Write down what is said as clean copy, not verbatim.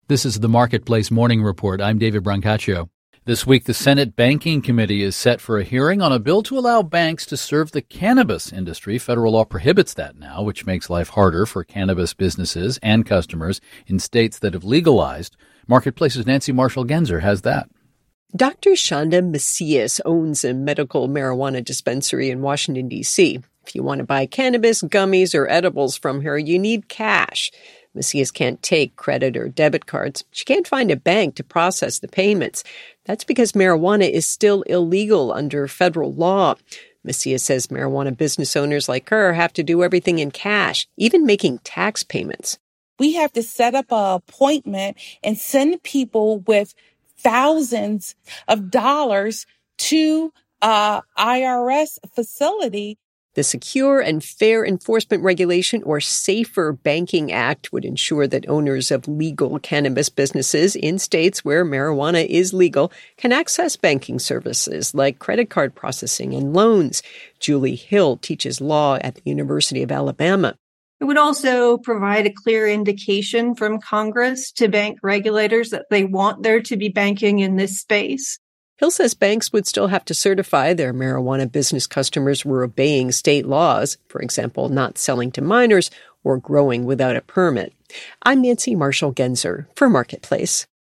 This is the Marketplace Morning Report. I'm David Brancaccio. This week, the Senate Banking Committee is set for a hearing on a bill to allow banks to serve the cannabis industry. Federal law prohibits that now, which makes life harder for cannabis businesses and customers in states that have legalized. Marketplace's Nancy Marshall-Genzer has that. Dr. Shonda Macias owns a medical marijuana dispensary in Washington, D.C. If you want to buy cannabis, gummies, or edibles from her, you need cash. Macias can't take credit or debit cards. She can't find a bank to process the payments. That's because marijuana is still illegal under federal law. Macias says marijuana business owners like her have to do everything in cash, even making tax payments. We have to set up an appointment and send people with thousands of dollars to a IRS facility. The Secure and Fair Enforcement Regulation, or SAFER Banking Act, would ensure that owners of legal cannabis businesses in states where marijuana is legal can access banking services like credit card processing and loans. Julie Hill teaches law at the University of Alabama. It would also provide a clear indication from Congress to bank regulators that they want there to be banking in this space. Hill says banks would still have to certify their marijuana business customers were obeying state laws, for example, not selling to minors or growing without a permit. I'm Nancy Marshall-Genzer for Marketplace.